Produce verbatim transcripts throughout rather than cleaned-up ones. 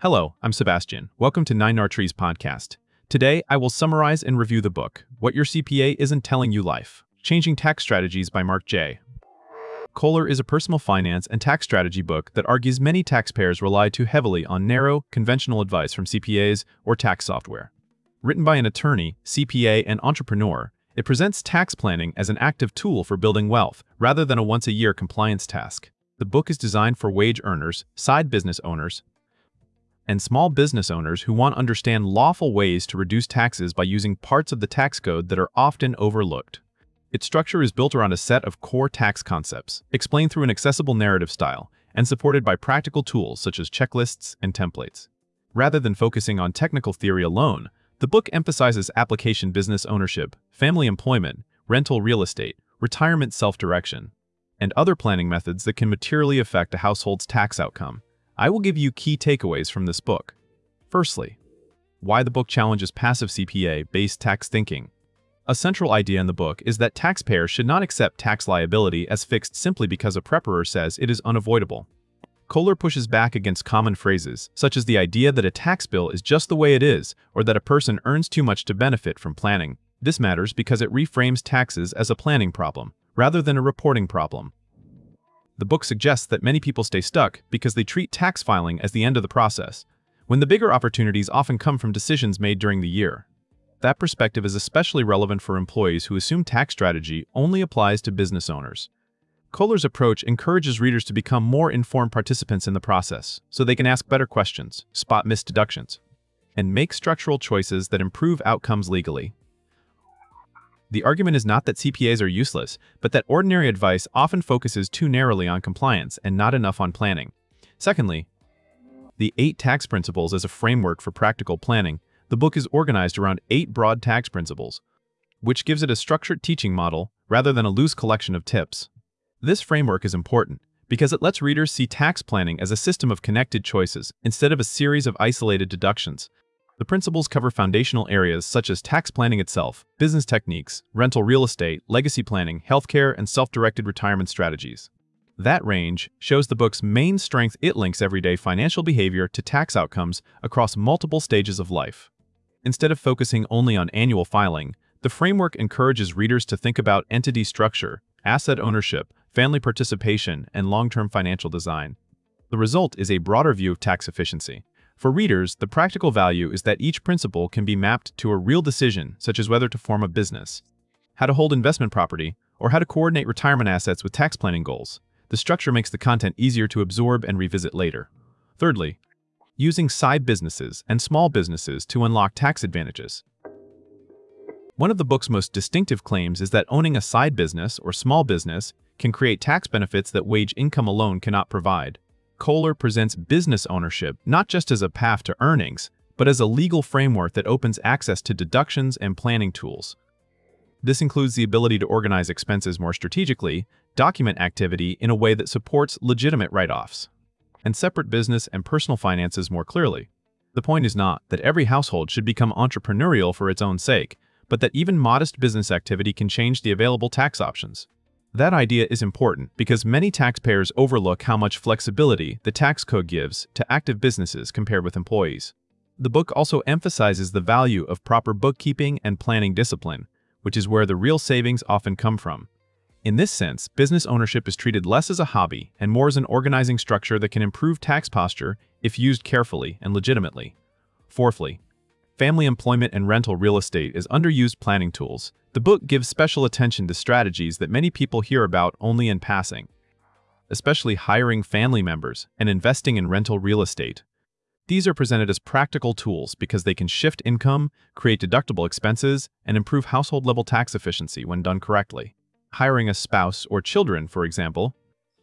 Hello, I'm Sebastian. Welcome to Nine Trees podcast. Today, I will summarize and review the book, What Your C P A Isn't Telling You Life, Changing Tax Strategies by Mark J. Kohler is a personal finance and tax strategy book that argues many taxpayers rely too heavily on narrow, conventional advice from C P As or tax software. Written by an attorney, C P A, and entrepreneur, it presents tax planning as an active tool for building wealth rather than a once-a-year compliance task. The book is designed for wage earners, side business owners, and small business owners who want to understand lawful ways to reduce taxes by using parts of the tax code that are often overlooked. Its structure is built around a set of core tax concepts, explained through an accessible narrative style, and supported by practical tools such as checklists and templates. Rather than focusing on technical theory alone, the book emphasizes application business ownership, family employment, rental real estate, retirement self-direction, and other planning methods that can materially affect a household's tax outcome. I will give you key takeaways from this book. Firstly, why the book challenges passive C P A-based tax thinking. A central idea in the book is that taxpayers should not accept tax liability as fixed simply because a preparer says it is unavoidable. Kohler pushes back against common phrases, such as the idea that a tax bill is just the way it is, or that a person earns too much to benefit from planning. This matters because it reframes taxes as a planning problem, rather than a reporting problem. The book suggests that many people stay stuck because they treat tax filing as the end of the process, when the bigger opportunities often come from decisions made during the year. That perspective is especially relevant for employees who assume tax strategy only applies to business owners. Kohler's approach encourages readers to become more informed participants in the process, so they can ask better questions, spot missed deductions, and make structural choices that improve outcomes legally. The argument is not that C P As are useless, but that ordinary advice often focuses too narrowly on compliance and not enough on planning. Secondly, the eight tax principles as a framework for practical planning. The book is organized around eight broad tax principles, which gives it a structured teaching model rather than a loose collection of tips. This framework is important because it lets readers see tax planning as a system of connected choices instead of a series of isolated deductions. The principles cover foundational areas such as tax planning itself, business techniques, rental real estate, legacy planning, healthcare, and self-directed retirement strategies. That range shows the book's main strength. It links everyday financial behavior to tax outcomes across multiple stages of life. Instead of focusing only on annual filing, the framework encourages readers to think about entity structure, asset ownership, family participation, and long-term financial design. The result is a broader view of tax efficiency. For readers, the practical value is that each principle can be mapped to a real decision, such as whether to form a business, how to hold investment property, or how to coordinate retirement assets with tax planning goals. The structure makes the content easier to absorb and revisit later. Thirdly, using side businesses and small businesses to unlock tax advantages. One of the book's most distinctive claims is that owning a side business or small business can create tax benefits that wage income alone cannot provide. Kohler presents business ownership not just as a path to earnings, but as a legal framework that opens access to deductions and planning tools. This includes the ability to organize expenses more strategically, document activity in a way that supports legitimate write-offs, and separate business and personal finances more clearly. The point is not that every household should become entrepreneurial for its own sake, but that even modest business activity can change the available tax options. That idea is important because many taxpayers overlook how much flexibility the tax code gives to active businesses compared with employees. The book also emphasizes the value of proper bookkeeping and planning discipline, which is where the real savings often come from. In this sense, business ownership is treated less as a hobby and more as an organizing structure that can improve tax posture if used carefully and legitimately. Fourthly, family employment and rental real estate as underused planning tools. The book gives special attention to strategies that many people hear about only in passing, especially hiring family members and investing in rental real estate. These are presented as practical tools because they can shift income, create deductible expenses, and improve household-level tax efficiency when done correctly. Hiring a spouse or children, for example,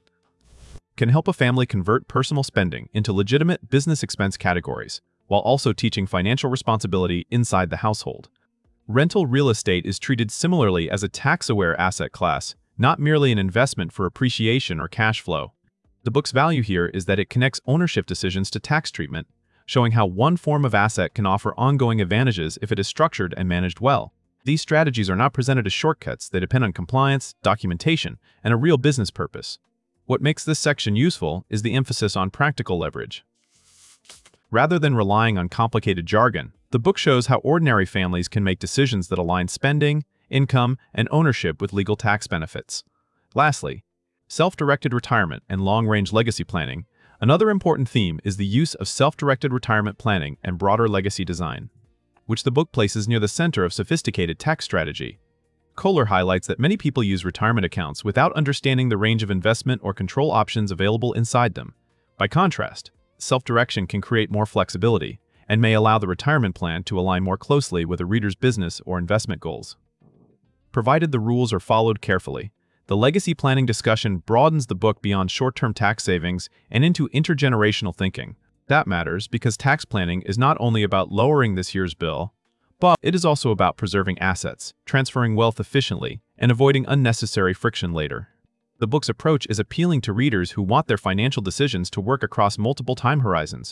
can help a family convert personal spending into legitimate business expense categories, while also teaching financial responsibility inside the household. Rental real estate is treated similarly as a tax-aware asset class, not merely an investment for appreciation or cash flow. The book's value here is that it connects ownership decisions to tax treatment, showing how one form of asset can offer ongoing advantages if it is structured and managed well. These strategies are not presented as shortcuts. They depend on compliance, documentation, and a real business purpose. What makes this section useful is the emphasis on practical leverage. Rather than relying on complicated jargon, the book shows how ordinary families can make decisions that align spending, income, and ownership with legal tax benefits. Lastly, self-directed retirement and long-range legacy planning. Another important theme is the use of self-directed retirement planning and broader legacy design, which the book places near the center of sophisticated tax strategy. Kohler highlights that many people use retirement accounts without understanding the range of investment or control options available inside them. By contrast, self-direction can create more flexibility and may allow the retirement plan to align more closely with a reader's business or investment goals. Provided the rules are followed carefully, the legacy planning discussion broadens the book beyond short-term tax savings and into intergenerational thinking. That matters because tax planning is not only about lowering this year's bill, but it is also about preserving assets, transferring wealth efficiently, and avoiding unnecessary friction later. The book's approach is appealing to readers who want their financial decisions to work across multiple time horizons.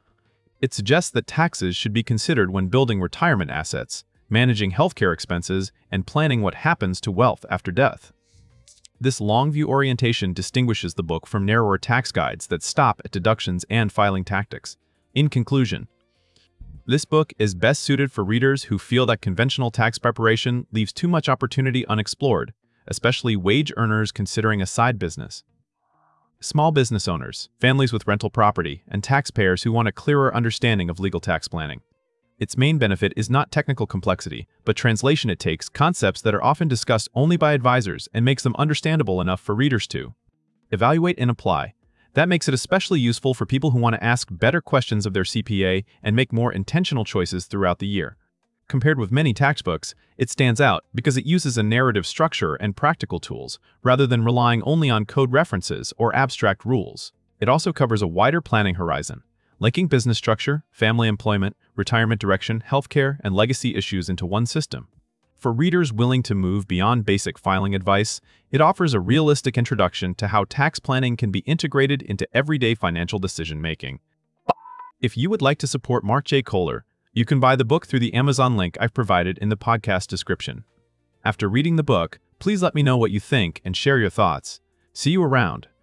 It suggests that taxes should be considered when building retirement assets, managing healthcare expenses, and planning what happens to wealth after death. This long-view orientation distinguishes the book from narrower tax guides that stop at deductions and filing tactics. In conclusion, this book is best suited for readers who feel that conventional tax preparation leaves too much opportunity unexplored, especially wage earners considering a side business. Small business owners, families with rental property, and taxpayers who want a clearer understanding of legal tax planning. Its main benefit is not technical complexity, but translation. It takes concepts that are often discussed only by advisors and makes them understandable enough for readers to evaluate and apply. That makes it especially useful for people who want to ask better questions of their C P A and make more intentional choices throughout the year. Compared with many tax books, it stands out because it uses a narrative structure and practical tools, rather than relying only on code references or abstract rules. It also covers a wider planning horizon, linking business structure, family employment, retirement direction, healthcare, and legacy issues into one system. For readers willing to move beyond basic filing advice, it offers a realistic introduction to how tax planning can be integrated into everyday financial decision-making. If you would like to support Mark J. Kohler, you can buy the book through the Amazon link I've provided in the podcast description. After reading the book, please let me know what you think and share your thoughts. See you around.